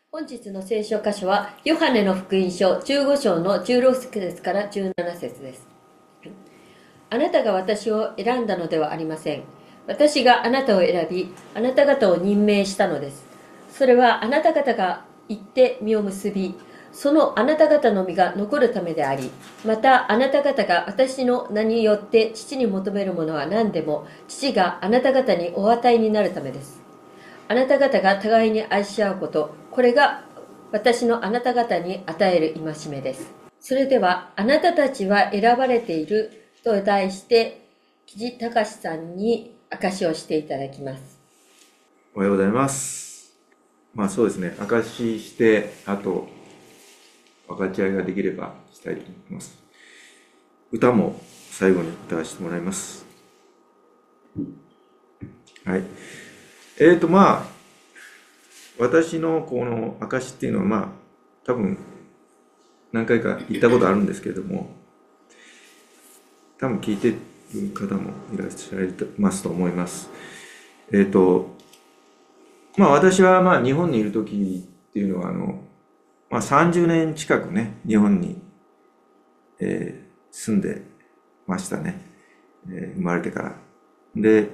本日の聖書箇所は、ヨハネの福音書15章の16節から17節です。あなたが私を選んだのではありません。私があなたを選び、あなた方を任命したのです。それはあなた方が行って実を結び、そのあなた方の実が残るためであり、またあなた方が私の名によって父に求めるものは何でも、父があなた方にお与えになるためです。あなた方が互いに愛し合うこと、これが私のあなた方に与える戒めです。それでは、あなたたちは選ばれていると題して、木地隆さんに証しをしていただきます。 おはようございます。そうですね、証しして、あと、分かち合いができればしたいと思います。歌も最後に歌わせてもらいます。はい。私のこの証っていうのは、多分、何回か言ったことあるんですけれども、多分聞いてる方もいらっしゃいますと思います。私は日本にいる時っていうのは30年近くね日本に、住んでましたね、生まれてから。で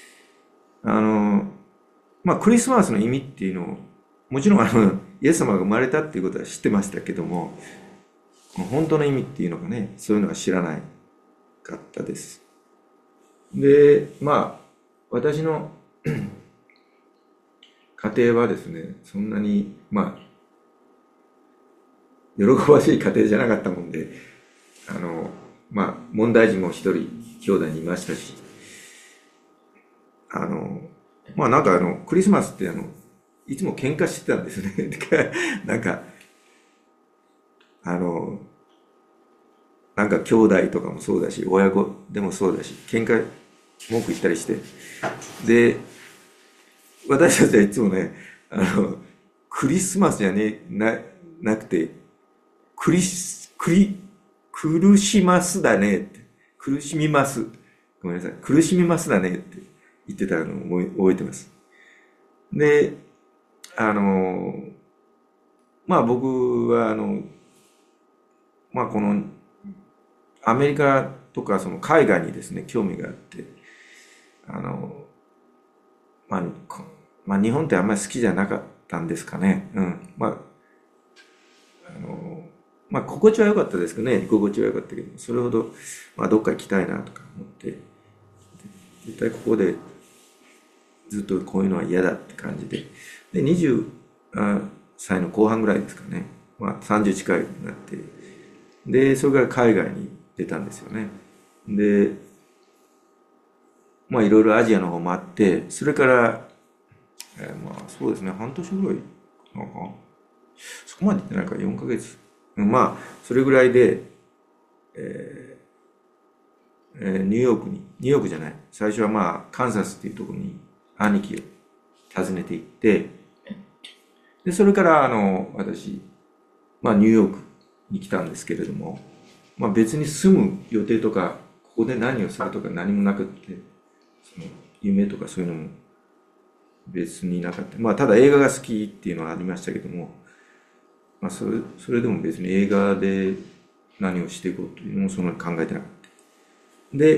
クリスマスの意味っていうのをもちろんイエス様が生まれたっていうことは知ってましたけども、本当の意味っていうのがねそういうのは知らないかったです。で私の家庭はですねそんなに喜ばしい家庭じゃなかったもんで、問題児も一人兄弟にいましたし、クリスマスっていつも喧嘩してたんですね。兄弟とかもそうだし、親子でもそうだし、喧嘩文句言ったりして。で、私たちはいつもね、クリスマスじゃなくて、苦しますだねって。苦しみます。ごめんなさい。苦しみますだねって言ってたのを覚えてます。で、僕はこのアメリカとかその海外にですね、興味があって、日本ってあんまり好きじゃなかったんですかね。心地は良かったですけどね、居心地は良かったけど、それほど、どっか行きたいなとか思って、絶対ここでずっとこういうのは嫌だって感じで、で、20歳の後半ぐらいですかね、30近いになって、で、それから海外に出たんですよね。で、いろいろアジアの方もあって、それから、そうですね、半年ぐらいかな。そこまで行ってないから4ヶ月。それぐらいで、ニューヨークじゃない。最初はカンサスっていうところに兄貴を訪ねて行って、で、それから私、ニューヨークに来たんですけれども、別に住む予定とか、ここで何をするとか何もなくって、その夢とかそういうのも別になかった。ただ映画が好きっていうのはありましたけども、それでも別に映画で何をしていこうというのもそんなに考えてなかった。で、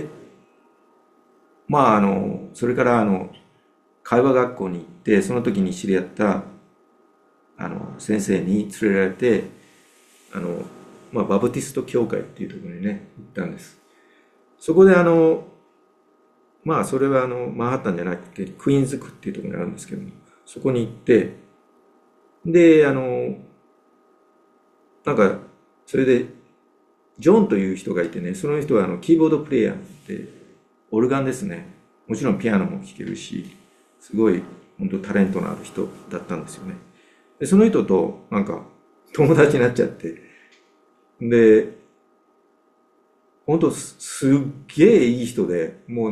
それから会話学校に行って、その時に知り合った先生に連れられて、バプティスト教会っていうところにね、行ったんです。そこでそれはマンハッタンじゃなくて、クイーンズ区っていうところにあるんですけども、そこに行って、で、それで、ジョンという人がいてね、その人はキーボードプレイヤーで、オルガンですね。もちろんピアノも弾けるし、すごい、本当タレントのある人だったんですよね。で、その人と、友達になっちゃって、で、本当すっげえいい人で、もう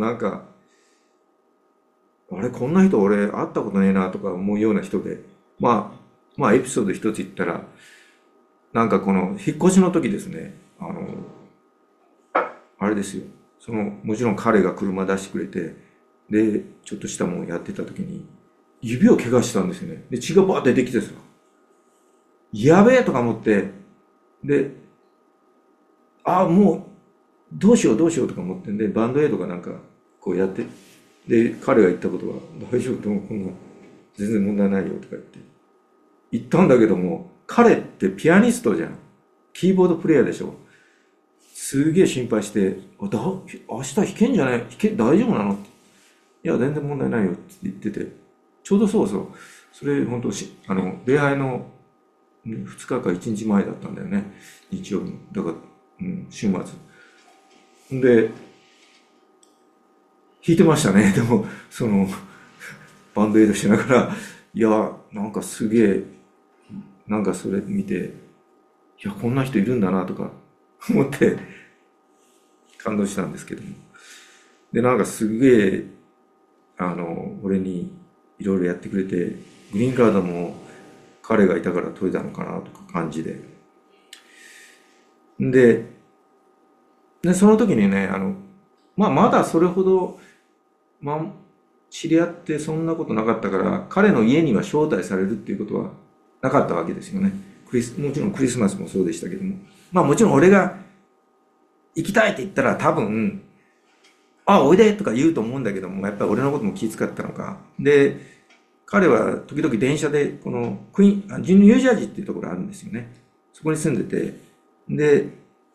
あれ、こんな人俺会ったことねえなとか思うような人で、エピソード一つ言ったら、この引っ越しの時ですね、あれですよ。もちろん彼が車出してくれて、で、ちょっとしたもんやってた時に、指を怪我したんですよね。で、血がバーって出てきてさ。 やべえとか思って、で、もう、どうしようどうしようとか思ってんで、バンドエイドかなんか、こうやって、で、彼が言ったことは、大丈夫ともこんな、全然問題ないよとか言って、言ったんだけども、彼ってピアニストじゃん。キーボードプレイヤーでしょ。すげえ心配して、明日弾けんじゃない大丈夫なのって。いや、全然問題ないよって言ってて、ちょうどそうそう。それ、本当礼拝の2日か1日前だったんだよね。日曜日の。だから、週末。で、弾いてましたね。でも、バンドエイドしながら、いや、なんかすげえ、なんかそれ見て、いや、こんな人いるんだなとか思って感動したんですけども。で、なんかすげえ、俺にいろいろやってくれて、グリーンカードも彼がいたから取れたのかなとか感じで。で、その時にね、まだそれほど、知り合ってそんなことなかったから、彼の家には招待されるっていうことはなかったわけですよね。もちろんクリスマスもそうでしたけども。もちろん俺が行きたいって言ったら多分、おいでとか言うと思うんだけども、やっぱり俺のことも気遣ったのか。で、彼は時々電車で、このニュージャージーっていうところあるんですよね。そこに住んでて、で、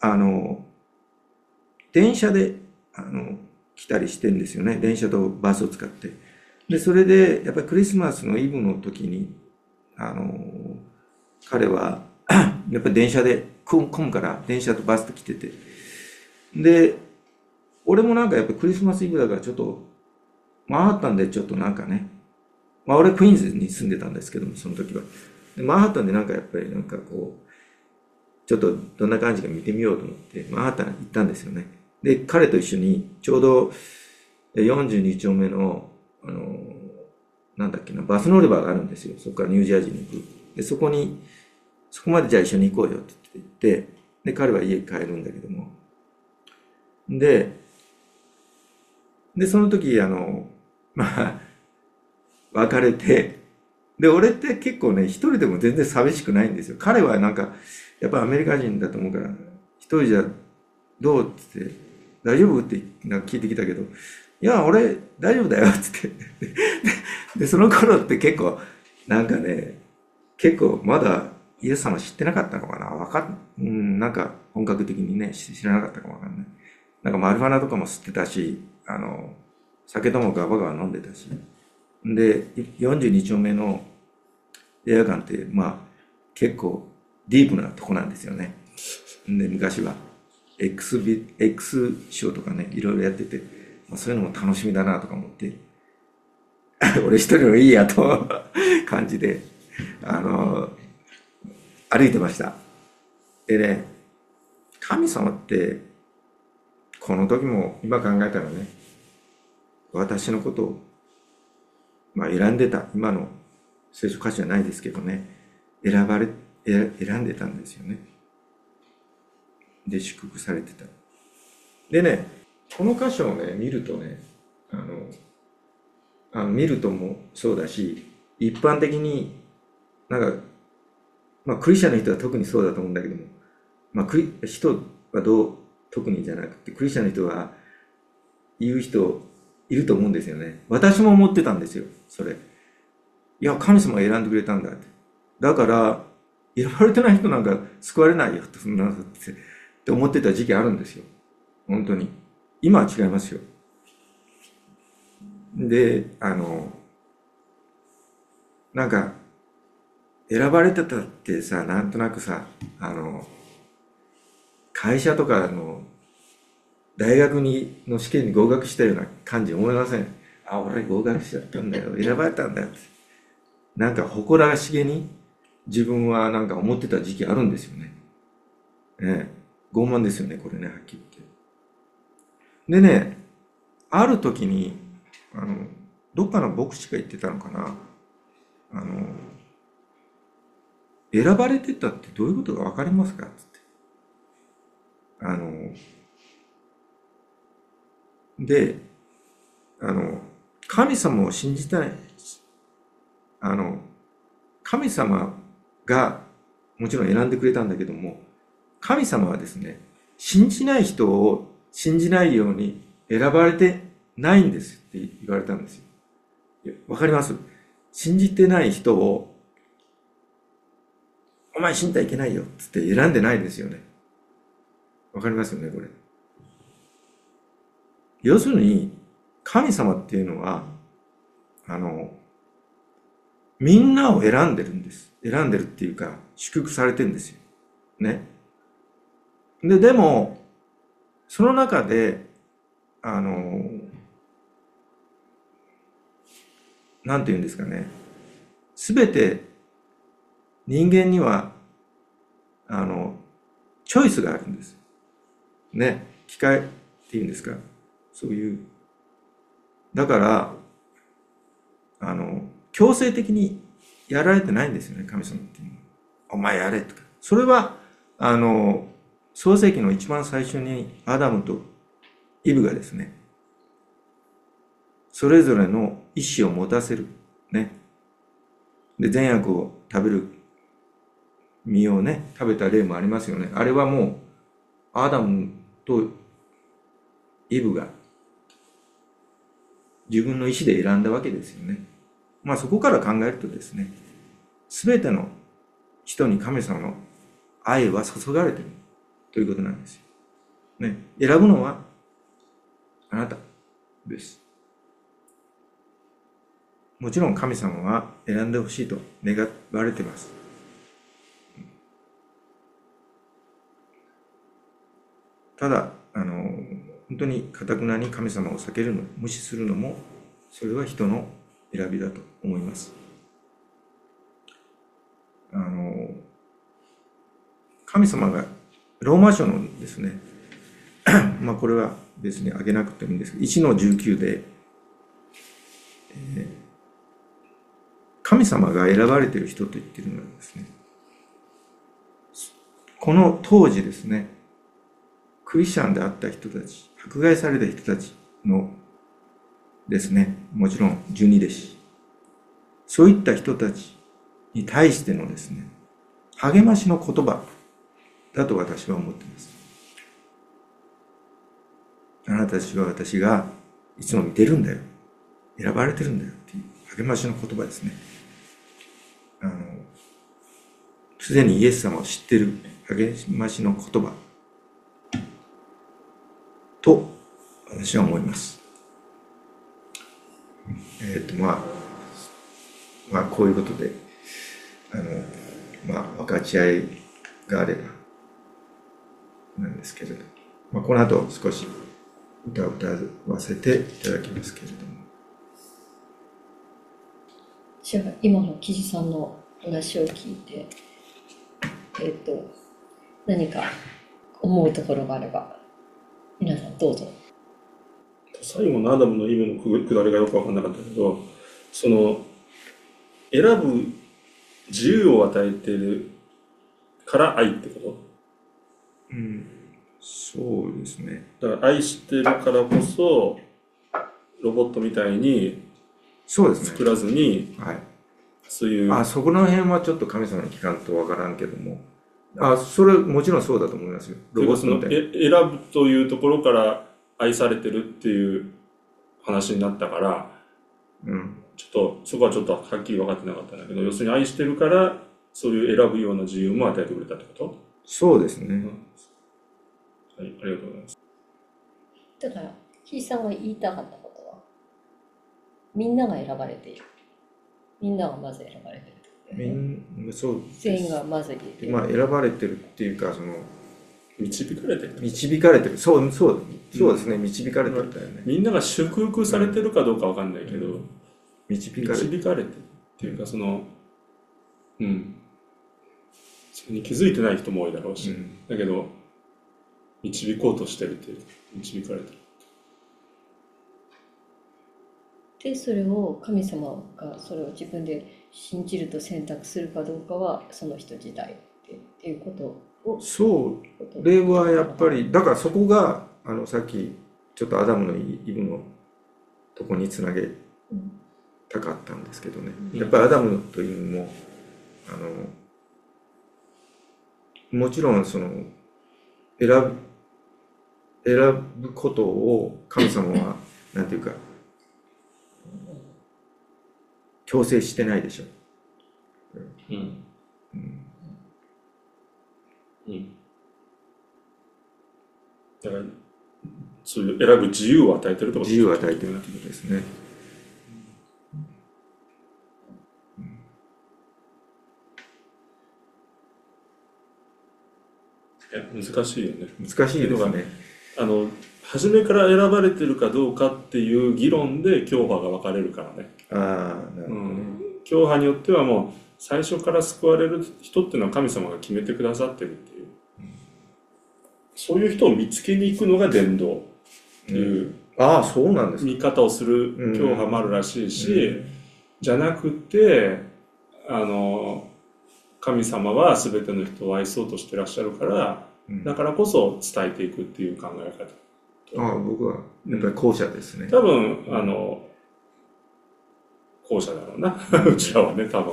電車で、来たりしてんですよね。電車とバスを使って。で、それで、やっぱりクリスマスのイブの時に、彼は、やっぱり電車で混むから、電車とバスと来てて。で、俺もなんかやっぱりクリスマスイブだからちょっと、マンハッタンでちょっとなんかね、俺クイーンズに住んでたんですけども、その時は。でマンハッタンでなんかやっぱりなんかこう、ちょっとどんな感じか見てみようと思って、マンハッタン行ったんですよね。で、彼と一緒に、ちょうど42丁目の、なんだっけな、バス乗り場があるんですよ。そこからニュージャージーに行く。で、そこまでじゃあ一緒に行こうよって言って、で、彼は家に帰るんだけども。で、その時、別れて、で、俺って結構ね、一人でも全然寂しくないんですよ。彼はなんか、やっぱアメリカ人だと思うから、一人じゃどうって言って、大丈夫ってなんか聞いてきたけど、いや、俺大丈夫だよって言って。で、その頃って結構、なんかね、結構まだイエス様知ってなかったのかななんか本格的にね、知らなかったかもわかんない。なんかマルファナとかも吸ってたし、酒ともガバガバ飲んでたし。で、42丁目の映画館って、結構ディープなとこなんですよね。で、昔は X ショーとかね、いろいろやってて、そういうのも楽しみだなとか思って、俺一人のいいやと感じで、歩いてました。でね、神様って、この時も今考えたらね、私のことを、選んでた、今の聖書歌詞じゃないですけどね、選んでたんですよね。で、祝福されてた。でね、この箇所をね、見るとね、見るともそうだし、一般的になんか、クリスチャンの人は特にそうだと思うんだけども、人は特にじゃなくて、クリスチャンの人は言う人いると思うんですよね。私も思ってたんですよ、それ。いや、神様が選んでくれたんだって。だから、選ばれてない人なんか救われないよそんなのって思ってた時期あるんですよ。本当に。今は違いますよ。で、なんか、選ばれてたってさ、なんとなくさ、会社とか大学の試験に合格したような感じ思いません？俺合格しちゃったんだよ。選ばれたんだよ。なんか誇らしげに自分はなんか思ってた時期あるんですよね。傲慢ですよね、これね、はっきり言って。でね、ある時に、どっかの牧師が言ってたのかな。選ばれてたってどういうことかわかりますかつって。で、神様を信じたい。神様がもちろん選んでくれたんだけども、神様はですね、信じない人を信じないように選ばれてないんですって言われたんですよ。わかります？信じてない人を、お前信じたらいけないよっつって選んでないんですよね。わかりますよね、これ。要するに、神様っていうのは、みんなを選んでるんです。選んでるっていうか、祝福されてるんですよ。ね。でも、その中で、なんて言うんですかね。すべて人間には、チョイスがあるんです。ね。機会っていうんですか。そういう。だから、強制的にやられてないんですよね、神様っていうのは。お前やれとか。それは、創世記の一番最初にアダムとイブがですね、それぞれの意思を持たせる。ね。で、善悪を食べる実をね、食べた例もありますよね。あれはもう、アダムとイブが自分の意思で選んだわけですよね。まあそこから考えるとですね、すべての人に神様の愛は注がれているということなんですよ。ね。選ぶのはあなたです。もちろん神様は選んでほしいと願われています。ただ、本当に堅くなに神様を避けるの、無視するのも、それは人の選びだと思います。神様が、ローマ書のですね、まあこれは別に挙げなくてもいいんですけど、1の19で、神様が選ばれている人と言っているのはですね、この当時ですね、クリスチャンであった人たち、迫害された人たちのですね、もちろん十二弟子、そういった人たちに対してのですね、励ましの言葉だと私は思っています。あなたたちは私がいつも見てるんだよ。選ばれてるんだよっていう励ましの言葉ですね。すでにイエス様を知っている励ましの言葉と私は思います。まあこういうことで分かち合いがあればなんですけれど、まあ、この後少し歌を歌わせていただきますけれども。 じゃあ今の岸さんの話を聞いて、何か思うところがあれば皆さんどうぞ。 最後のアダムのイブのくだりがよく分かんなかったけど、その選ぶ自由を与えているから愛ってこと？ そうですね。 だから愛してるからこそロボットみたいにそうですね。 作らずに、 はい。 そういう。 そこの辺はちょっと神様に聞かんとわからんけども。それもちろんそうだと思いますよ。 ロボットみたいに。選ぶというところから愛されてるっていう話になったから、ちょっとそこはちょっとはっきり分かってなかったんだけど、要するに愛してるからそういう選ぶような自由も与えてくれたってこと？ そうですね。 はい、ありがとうございます。 だから岸さんが言いたかったことは、みんなが選ばれている。みんながまず選ばれている。 そうです。 全員がまず選ばれてるっていうか、 導かれてる。 導かれてる。そうですね。導かれてるんだよね。 みんなが祝福されてるかどうかわかんないけど、導かれてるっていうか、それに気づいてない人も多いだろうし、だけど導こうとしてるっていう、導かれてる。 で、それを神様がそれを自分で信じると選択するかどうかはその人自体っていうことを。 それはやっぱり、だからそこがさっきちょっとアダムのイブのとこにつなげたかったんですけどね。やっぱりアダムとイブももちろんその選ぶことを神様はなんていうか強制してないでしょ。 うんうんだからそういう選ぶ自由を与えてるってこと自由を与えてるってことですね。 難しいよね。 難しいですね。 初めから選ばれてるかどうかっていう議論で教派が分かれるからね。 ああ、なるほどね。 教派によってはもう最初から救われる人っていうのは神様が決めてくださってるっていう、そういう人を見つけに行くのが伝道っていうああ、そうなんですか。 見方をする教派もあるらしいし、じゃなくて神様は全ての人を愛そうとしてらっしゃるから、だからこそ伝えていくっていう考え方。 ああ、僕はやっぱり後者ですね。 多分後者だろうなうちらはね、多分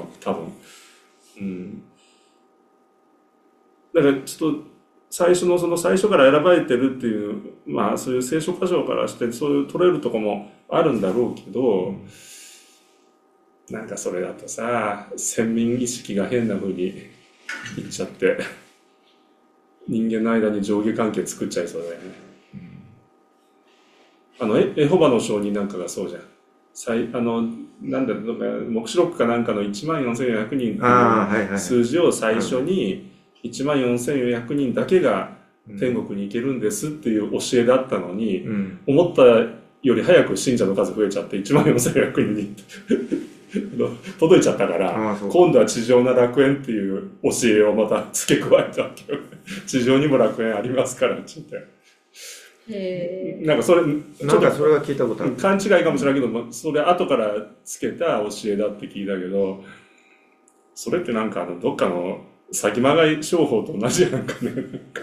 だからちょっと最初から選ばれてるっていう、まあそういう聖書箇所からしてそういう取れるとこもあるんだろうけど、なんかそれだとさ、先民意識が変な風にいっちゃって人間の間に上下関係作っちゃいそうだよね。エホバの証人なんかがそうじゃん。なんだろう、黙示録かなんかの14,400人っていう数字を最初に14,400人だけが天国に行けるんですっていう教えだったのに、思ったより早く信者の数増えちゃって14,400人に届いちゃったから、今度は地上な楽園っていう教えをまた付け加えたわけよ。地上にも楽園ありますからって言って。なんかそれは聞いたことある。 勘違いかもしれないけど、それ後からつけた教えだって聞いたけど、それってなんかどっかの先まがい商法と同じやんかね。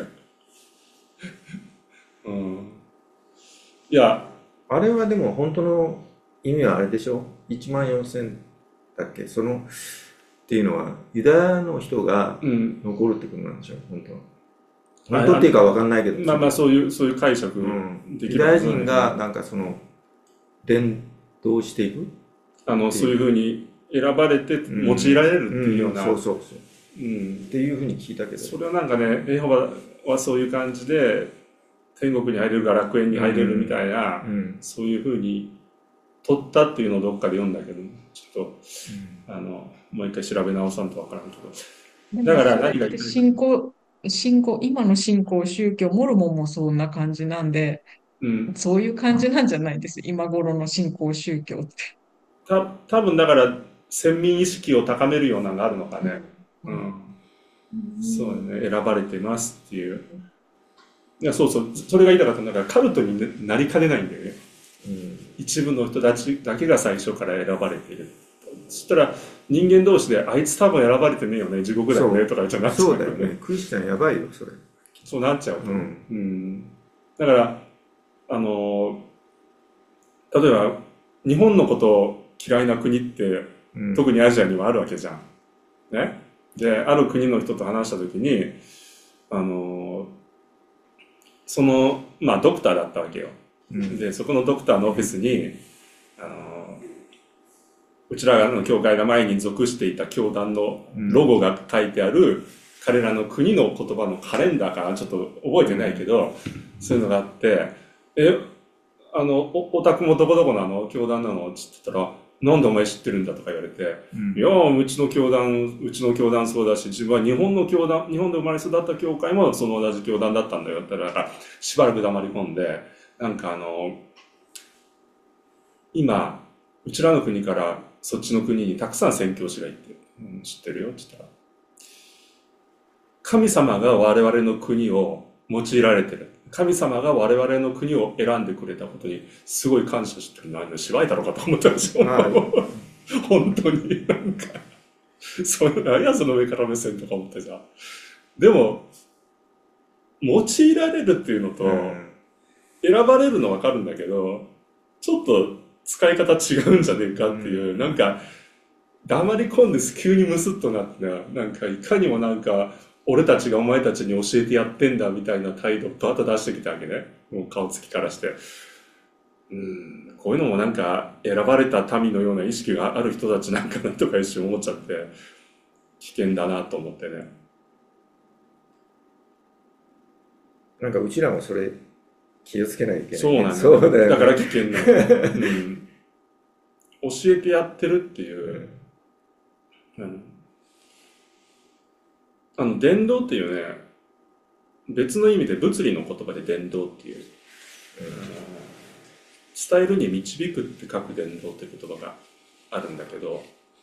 いや、 あれはでも本当の意味はあれでしょ。14,000だっけ、っていうのはユダヤの人が残るってことなんでしょ、本当は。本当っていうか分かんないけど、 まあそういう解釈できる、ユダヤ人がなんか伝道していく、 そういうふうに選ばれて用いられるっていうような、 そうっていうふうに聞いたけど、 それはなんかね、エホバはそういう感じで天国に入れるか楽園に入れるみたいな、そういうふうに取ったっていうのをどっかで読んだけど、ちょっと、もう一回調べ直さんと分からんけど、だから何が言ってる今の信仰宗教、モルモンもそんな感じなんで、そういう感じなんじゃないです。今頃の信仰宗教って。 多分だから先民意識を高めるようなのがあるのかね。そうね、選ばれてますっていう。いや、そう、それが言いたかったんだから、カルトになりかねないんだよね。一部の人たちだけが最初から選ばれている。そしたら人間同士であいつ多分選ばれてねえよね、地獄だよねとかじゃなっちゃうよね。 そうだよね。クリスチャンやばいよそれ。 そうなっちゃう。だから例えば日本のことを嫌いな国って、特にアジアにはあるわけじゃん。ね。である国の人と話した時にまあドクターだったわけよ。でそこのドクターのオフィスにうちらの教会が前に属していた教団のロゴが書いてある彼らの国の言葉のカレンダーかな、ちょっと覚えてないけど、そういうのがあって、お宅もどこどこなの、教団なのって言ったら、なんでお前知ってるんだとか言われて、いやうちの教団そうだし、自分は日本で生まれ育った教会もその同じ教団だったんだよって言ったら、しばらく黙り込んで、なんか今うちらの国からそっちの国にたくさん宣教師がいて、知ってるよって言ったら、神様が我々の国を用いられてる、神様が我々の国を選んでくれたことにすごい感謝してる。なんで芝居だろうかと思ったんですよ。本当になんか何やその上から目線とか思ってさ、でも用いられるっていうのと、選ばれるの分かるんだけど、ちょっと使い方違うんじゃねえかっていう、なんか黙り込んで急にムスッとなって、なんかいかにもなんか俺たちがお前たちに教えてやってんだみたいな態度をバーッと出してきたわけね。もう顔つきからして。こういうのもなんか選ばれた民のような意識がある人たちなんかなとか一瞬思っちゃって、危険だなと思ってね。 なんかうちらもそれ気をつけないといけない。 そうなんだ。 そうだよね。 だから危険なの、教えてやってるっていう。伝道っていうね、別の意味で物理の言葉で伝道っていう、伝えるに導くって書く伝道って言葉があるんだけど、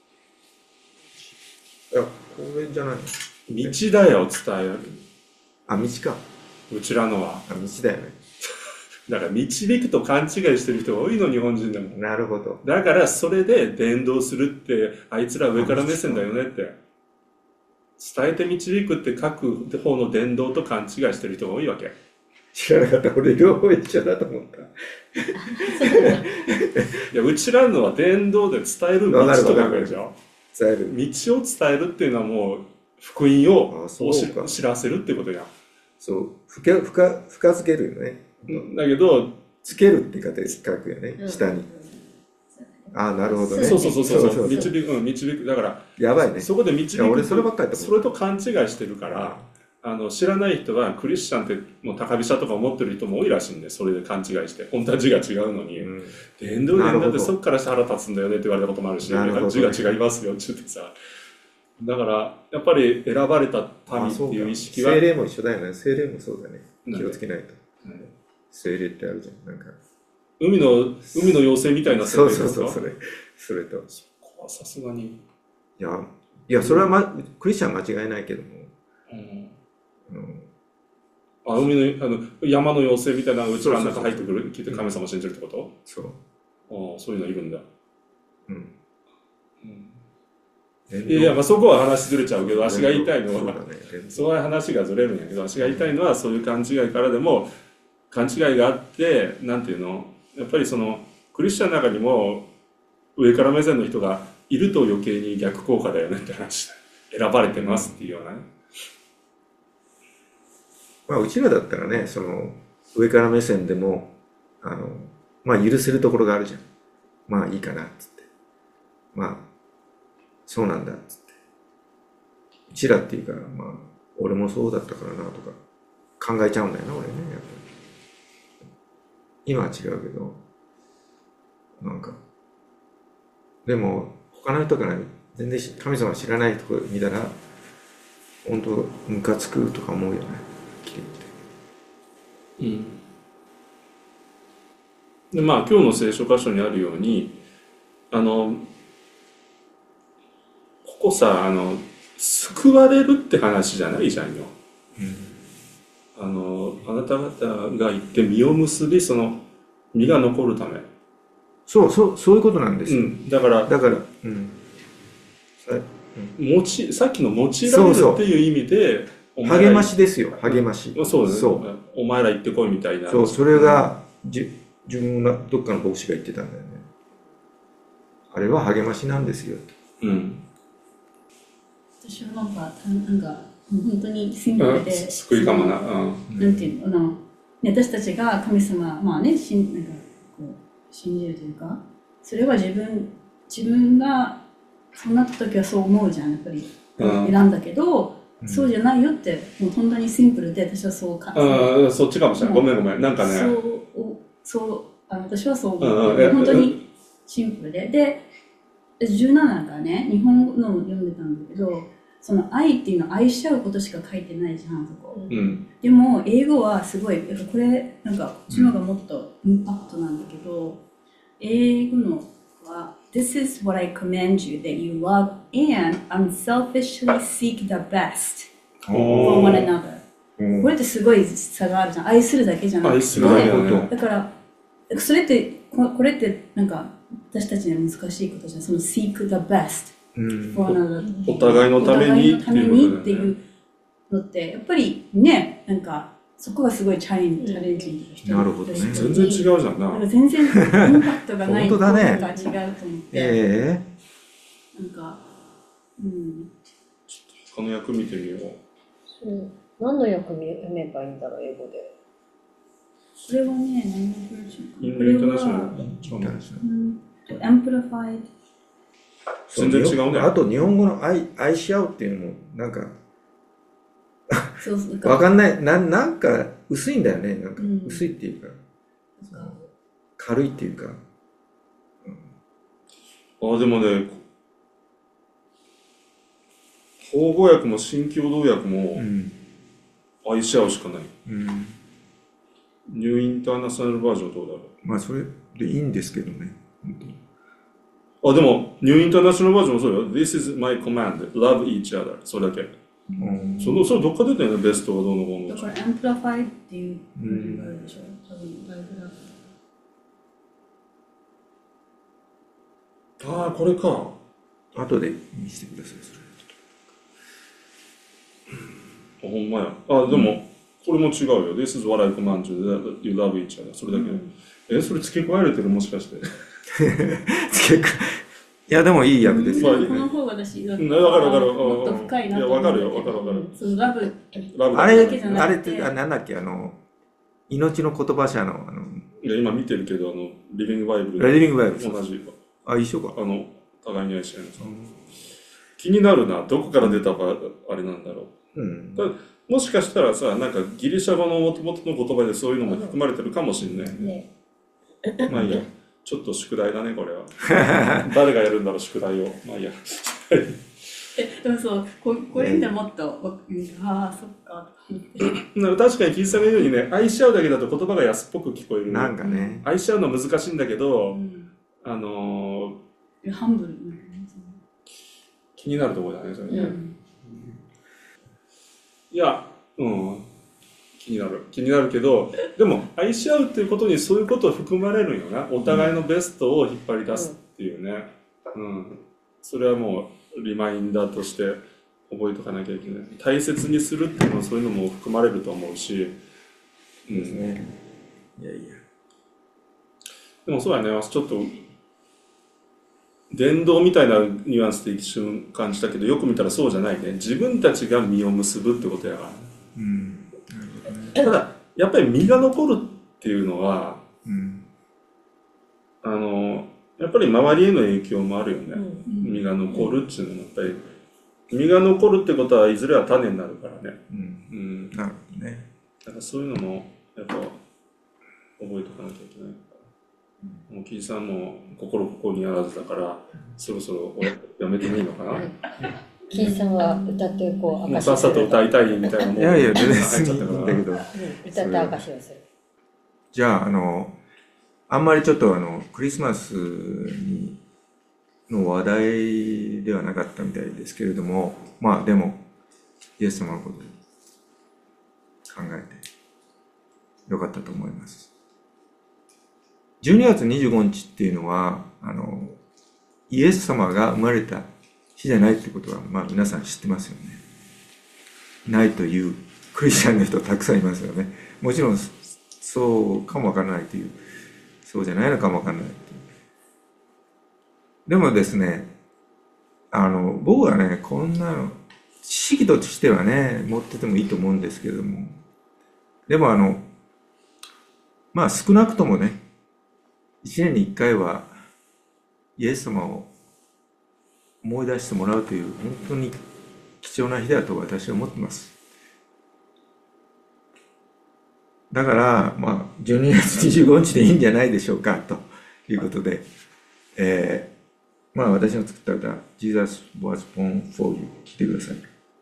いや、これじゃないの。 道だよ、伝える。 あ、道か。 うちらのは。 あ、道だよね。 だから導くと勘違いしてる人が多いの、日本人でも。 なるほど。 だからそれで伝道するって、あいつら上から目線だよねって。伝えて導くって書く方の伝道と勘違いしてる人が多いわけ。 知らなかった。俺両方一緒だと思った。いや、うちらのは伝道で伝える道と書くでしょ。 伝える。 道を伝えるっていうのはもう福音を知らせるってことや。 そう。深付けるよね。 だけど、 つけるって書くよね。下に。ああ、なるほどね。 そう。導く。だから、 やばいね。 そこで導く。 俺そればっかりだとそれと勘違いしてるから、知らない人はクリスチャンってもう高飛車とか思ってる人も多いらしいんで、それで勘違いして。本当は字が違うのに、伝道ってそっからして腹立つんだよねって言われたこともあるし、字が違いますよって言ってさ。だから、やっぱり選ばれた民っていう意識は。 精霊も一緒だよね。精霊もそうだね。気をつけないと。精霊ってあるじゃん。なんか。 海の妖精みたいな精霊ですか？そう、それと。 そこはさすがに。 いや、それはクリスチャン間違いないけども。 山の妖精みたいなのがうちらの中入ってくる聞いて神様信じるってこと？ そう。 そういうのいるんだ。いや、そこは話ずれちゃうけど、足が言いたいのは、そういう話がずれるんやけど、足が言いたいのはそういう勘違いからでも、勘違いがあって、なんていうの？やっぱりクリスチャンの中にも上から目線の人がいると余計に逆効果だよねって話。選ばれてますっていうようなね。 まあ、うちらだったらね、上から目線でも、許せるところがあるじゃん。まあいいかな、つって。まあ、そうなんだ、つって。うちらっていうか、まあ、俺もそうだったからな、とか、考えちゃうんだよな、俺ね、やっぱり。今は違うけど、なんか、でも、他の人から全然神様知らないとこ見たら、本当ムカつくとか思うよね。 で、まあ今日の聖書箇所にあるように、ここさ、救われるって話じゃないじゃんよ。あなた方が言って実を結び、その実が残るため。 そういうことなんです。 だから、さっきの用いられるっていう意味で、 励ましですよ、励まし。 そうですね。お前ら行ってこいみたいな。 そう、それが、自分がどっかの牧師が言ってたんだよね。あれは励ましなんですよ。 私はなんか本当にシンプルで、 救いかもな。 なんていうの、私たちが神様、まあね、信じるというか、それは自分がそうなった時はそう思うじゃん、やっぱり選んだけど、そうじゃないよって、もう本当にシンプルで、私はそう感じる。 そっちかもしれない。ごめん。なんかね。 私はそう思う。本当にシンプルで。で、17からね、日本のを読んでたんだけど、その愛っていうのは愛し合うことしか書いてないじゃん、そこ。でも、英語はすごい、これ、なんか、こっちの方がもっとインパクトなんだけど、英語のは、This is what I command you, that you love and unselfishly seek the best for one another. これってすごい差があるじゃん。愛するだけじゃなくて。だから、それって、これってなんか私たちには難しいことじゃん。その seek the best for one another. お互いのためにっていうのって、やっぱりね、なんか、そこがすごいチャレンジなるほどね。 全然違うじゃんな。 全然インパクトがない。 本当だね。 なんか違うと思って。なんか、 ちょっと他の役見てみよう。 何の訳読めばいいんだろう、英語で。 これはね、何の文章かな。 インドインターナショナル。 amplified。 全然違うね。 あと日本語の愛し合うっていうのも、なんか、 そうそう。 わかんない。なんか薄いんだよね。なんか薄いっていうか、軽いっていうか。 あ、でもね、口語訳も新共同訳も愛し合うしかない。ニューインターナショナルバージョンどうだろう。 まあそれでいいんですけどね。 あ、でも、ニューインターナショナルバージョンもそうよ。This is my command. Love each other. それだけ。それどっか出てるね、ベストがどうのこうの。 だから、amplified っていう文があるでしょ。多分、バイブラ。 ああ、これか。 後で見せてください、それ。 ほんまや。あ、でも、これも違うよ。This is what I command you. You love each other. それだけ。それ付け加えれてるもしかして。 いや、でもいい役ですよ。この方が私、 わかるわかる。 もっと深いなと思う。 わかるよ、わかるわかる。 そのラブあれってなんだっけ、命の言葉社の、 いや、今見てるけど、リビングバイブル。 リビングバイブル。 同じ。 あ、一緒か。 互いに愛し合います。気になるな。どこから出たか、あれなんだろう。もしかしたらさ、なんかギリシャ語の元々の言葉でそういうのも含まれてるかもしれないね。まあいいや。ちょっと宿題だね、これは。誰がやるんだろう、宿題を。まあいいや。 でもそう、これ見たらもっと、ああ、そっか。 確かに聞いてたようにね、愛し合うだけだと言葉が安っぽく聞こえる。 なんかね。 愛し合うのは難しいんだけど、 ハンブル。 気になるところだね、それね。いや、気になるけど、でも愛し合うっていうことにそういうことを含まれるよな。お互いのベストを引っ張り出すっていうね。それはもうリマインダーとして覚えとかなきゃいけない。大切にするっていうのはそういうのも含まれると思うし。 ですね。いやいや。 でもそうやね、ちょっと伝道みたいなニュアンスで一瞬感じたけど、よく見たらそうじゃないね。自分たちが実を結ぶってことやから。ただやっぱり実が残るっていうのは、やっぱり周りへの影響もあるよね。実が残るっていうのもやっぱり実が残るってことはいずれは種になるからね。 なるほどね。 だからそういうのもやっぱ覚えとかなきゃいけない。もうキイさんも心ここにあらずだからそろそろやめてもいいのかな。 キイさんは歌ってこうもうさっさと歌いたいみたいなもん。 いやいや全然入っちゃったから。 だけど。 歌って証をする。 じゃああんまりちょっとクリスマスの話題ではなかったみたいですけれども、まあでもイエス様のことを考えてよかったと思います。12月25日っていうのはイエス様が生まれた日じゃないってことは、まあ皆さん知ってますよね。ないというクリスチャンの人たくさんいますよね。もちろんそうかもわからないという、そうじゃないのかもわからないという。でもですね、僕はね、こんなの知識としてはね、持っててもいいと思うんですけれども、でもまあ少なくともね、1年に1回はイエス様を思い出してもらうという本当に貴重な日だと私は思ってます。だからまあ12月25日でいいんじゃないでしょうかということで、まあ私の作った歌 Jesus was born for you 聴いてください。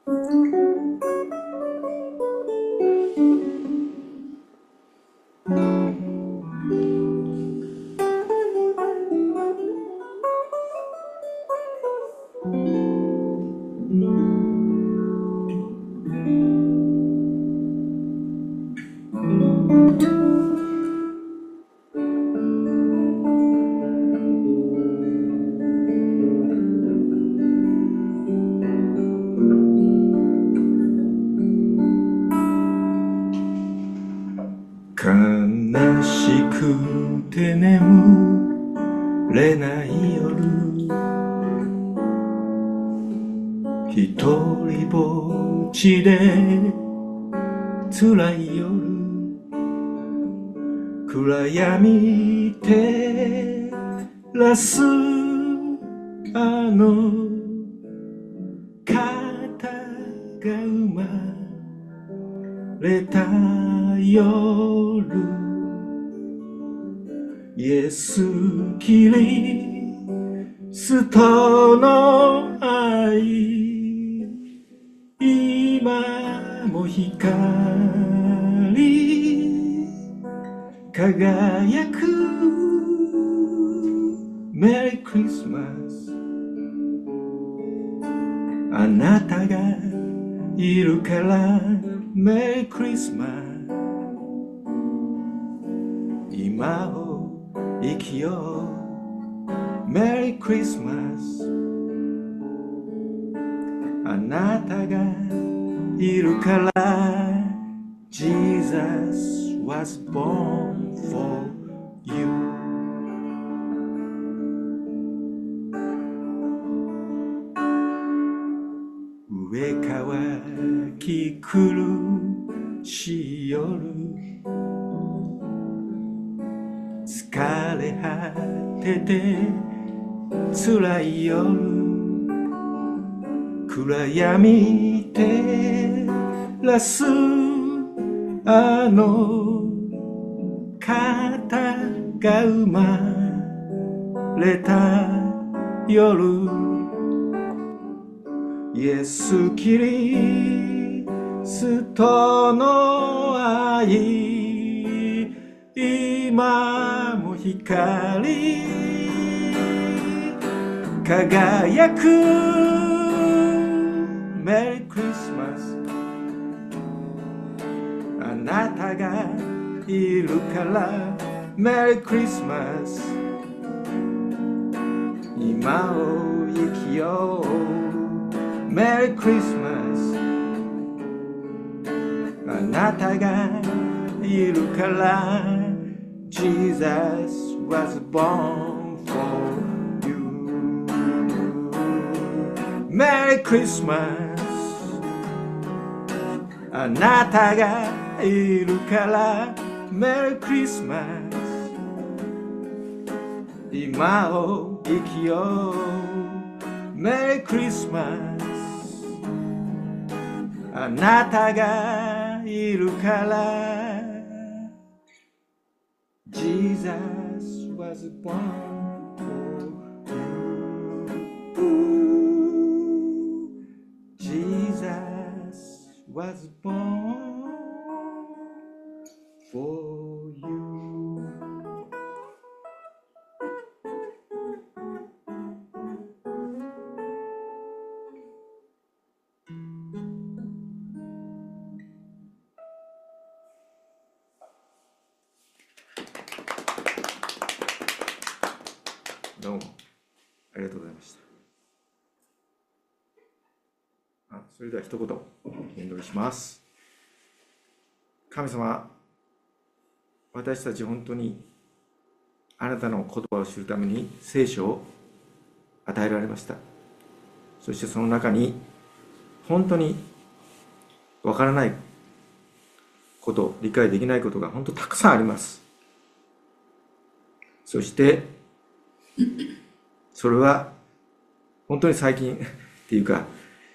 悲しくて眠れない夜、一人ぼ地で辛い夜暗闇照らすあの方が生まれた夜イエス・キリストの愛今も光輝くメリークリスマスあなたがいるからメリークリスマス今を生きようメリークリスマスあなたがいるから Jesus was born for you上乾き苦しい夜疲れ果てて辛い夜暗闇照らすあの方が生まれた夜イエス・キリストの愛今も光輝くメリークリスマスあなたがいるからメリークリスマス今を生きようメリークリスマスあなたがいるから Jesus was born for you Merry Christmas あなたがいるから Merry Christmas 今を生きよう Merry Christmas あなたがいるから Jesus was born for you Jesus was born for you どうもありがとうございました。それでは一言お祈りします。神様、私たち本当にあなたの言葉を知るために聖書を与えられました。そしてその中に本当にわからないこと、理解できないことが本当たくさんあります。そしてそれは本当に最近っていうか、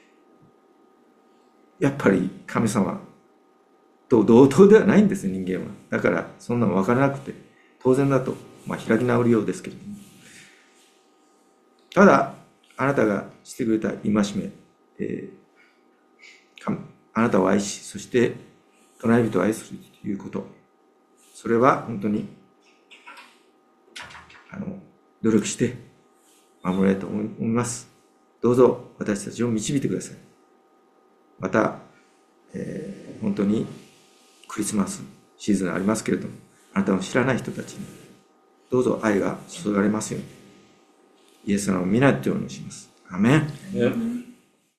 やっぱり神様と同等ではないんですね、人間は。だからそんなの分からなくて当然だと、開き直るようですけれども、ただあなたがしてくれた戒め、あなたを愛し、そして隣人を愛するということ、それは本当に努力して守られたと思います。どうぞ私たちを導いてください。また、本当にクリスマスシーズンありますけれども、あなたを知らない人たちにどうぞ愛が注がれますように、イエス様を皆とお祈りします。アメン。